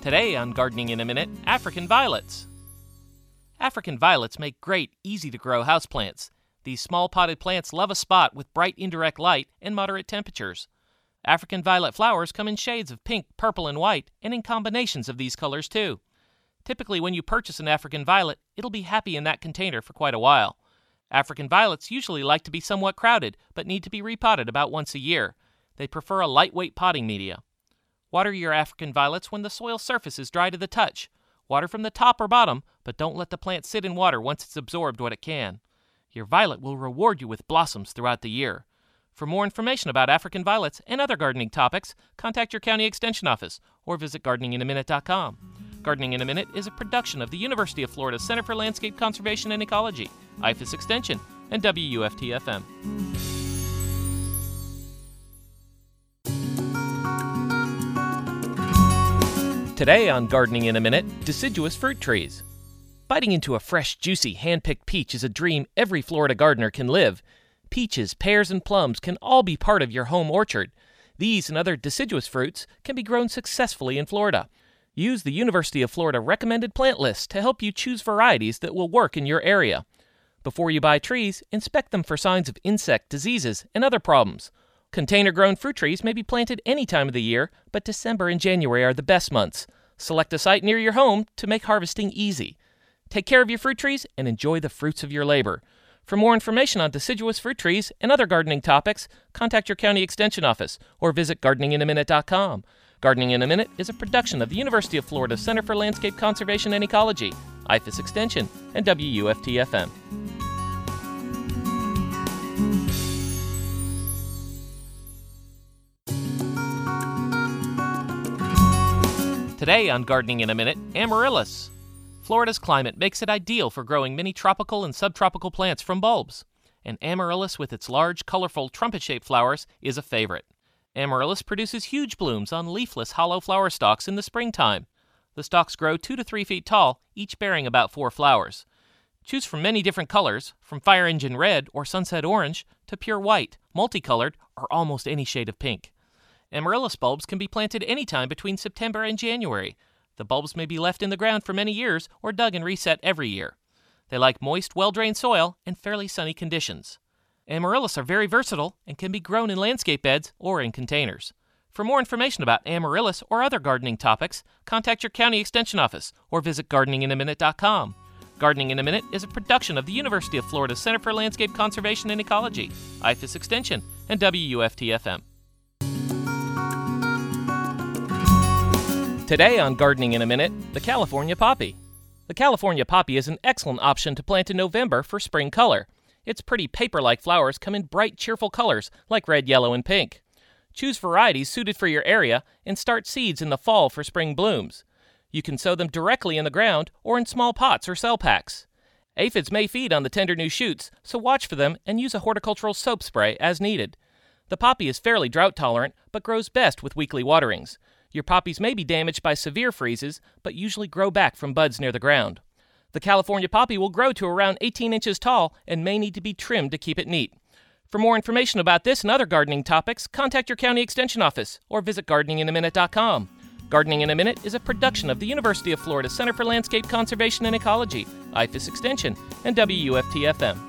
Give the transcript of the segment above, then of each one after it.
Today on Gardening in a Minute, African violets. African violets make great, easy-to-grow houseplants. These small potted plants love a spot with bright indirect light and moderate temperatures. African violet flowers come in shades of pink, purple, and white, and in combinations of these colors too. Typically, when you purchase an African violet, it'll be happy in that container for quite a while. African violets usually like to be somewhat crowded, but need to be repotted about once a year. They prefer a lightweight potting media. Water your African violets when the soil surface is dry to the touch. Water from the top or bottom, but don't let the plant sit in water once it's absorbed what it can. Your violet will reward you with blossoms throughout the year. For more information about African violets and other gardening topics, contact your county extension office or visit gardeninginminute.com. Gardening in a Minute is a production of the University of Florida Center for Landscape Conservation and Ecology, IFAS Extension, and WUFT-FM. Today on Gardening in a Minute, deciduous fruit trees. Biting into a fresh, juicy, hand-picked peach is a dream every Florida gardener can live. Peaches, pears, and plums can all be part of your home orchard. These and other deciduous fruits can be grown successfully in Florida. Use the University of Florida recommended plant list to help you choose varieties that will work in your area. Before you buy trees, inspect them for signs of insect, diseases, and other problems. Container-grown fruit trees may be planted any time of the year, but December and January are the best months. Select a site near your home to make harvesting easy. Take care of your fruit trees and enjoy the fruits of your labor. For more information on deciduous fruit trees and other gardening topics, contact your county extension office or visit gardeninginminute.com. Gardening in a Minute is a production of the University of Florida Center for Landscape Conservation and Ecology, IFAS Extension, and WUFT-FM. Today on Gardening in a Minute, amaryllis. Florida's climate makes it ideal for growing many tropical and subtropical plants from bulbs, and amaryllis with its large, colorful, trumpet-shaped flowers is a favorite. Amaryllis produces huge blooms on leafless, hollow flower stalks in the springtime. The stalks grow 2 to 3 feet tall, each bearing about 4 flowers. Choose from many different colors, from fire engine red or sunset orange to pure white, multicolored, or almost any shade of pink. Amaryllis bulbs can be planted anytime between September and January. The bulbs may be left in the ground for many years or dug and reset every year. They like moist, well-drained soil and fairly sunny conditions. Amaryllis are very versatile and can be grown in landscape beds or in containers. For more information about amaryllis or other gardening topics, contact your county extension office or visit gardeninginminute.com. Gardening in a Minute is a production of the University of Florida Center for Landscape Conservation and Ecology, IFAS Extension, and WUFT-FM. Today on Gardening in a Minute, the California poppy. The California poppy is an excellent option to plant in November for spring color. Its pretty paper-like flowers come in bright, cheerful colors like red, yellow, and pink. Choose varieties suited for your area and start seeds in the fall for spring blooms. You can sow them directly in the ground or in small pots or cell packs. Aphids may feed on the tender new shoots, so watch for them and use a horticultural soap spray as needed. The poppy is fairly drought-tolerant, but grows best with weekly waterings. Your poppies may be damaged by severe freezes, but usually grow back from buds near the ground. The California poppy will grow to around 18 inches tall and may need to be trimmed to keep it neat. For more information about this and other gardening topics, contact your county extension office or visit gardeninginminute.com. Gardening in a Minute is a production of the University of Florida Center for Landscape Conservation and Ecology, IFAS Extension, and WUFT-FM.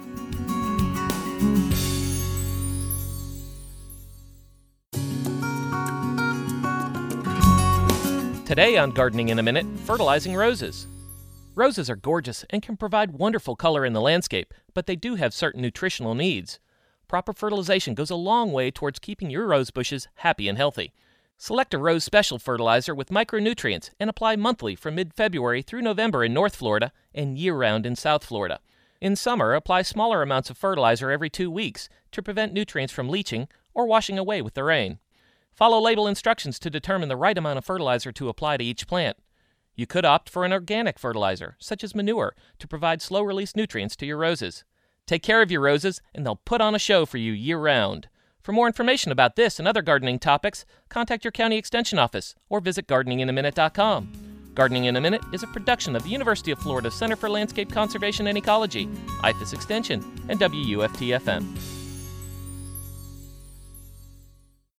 Today on Gardening in a Minute, fertilizing roses. Roses are gorgeous and can provide wonderful color in the landscape, but they do have certain nutritional needs. Proper fertilization goes a long way towards keeping your rose bushes happy and healthy. Select a rose special fertilizer with micronutrients and apply monthly from mid-February through November in North Florida and year-round in South Florida. In summer, apply smaller amounts of fertilizer every 2 weeks to prevent nutrients from leaching or washing away with the rain. Follow label instructions to determine the right amount of fertilizer to apply to each plant. You could opt for an organic fertilizer, such as manure, to provide slow-release nutrients to your roses. Take care of your roses, and they'll put on a show for you year-round. For more information about this and other gardening topics, contact your county extension office or visit gardeninginminute.com. Gardening in a Minute is a production of the University of Florida Center for Landscape Conservation and Ecology, IFAS Extension, and WUFT-FM.